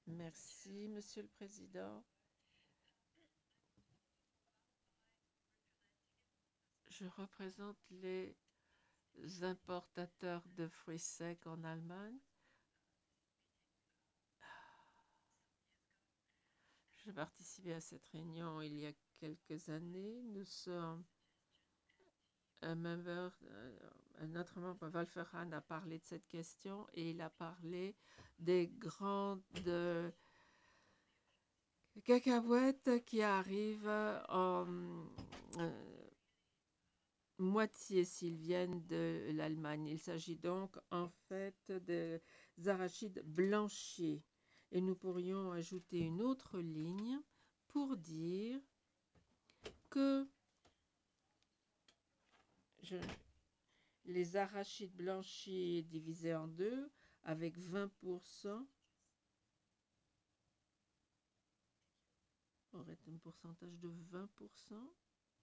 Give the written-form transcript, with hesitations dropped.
Merci, Monsieur le Président. Je représente les importateurs de fruits secs en Allemagne. J'ai participé à cette réunion il y a quelques années. Nous sommes un membre, notre membre Wolfer Hahn a parlé de cette question et il a parlé des grandes cacahuètes qui arrivent en moitié s'ils viennent de l'Allemagne. Il s'agit donc en fait des arachides blanchis. Et nous pourrions ajouter une autre ligne pour dire que je- les arachides blanchis divisés en deux avec 20% aurait un pourcentage de 20%.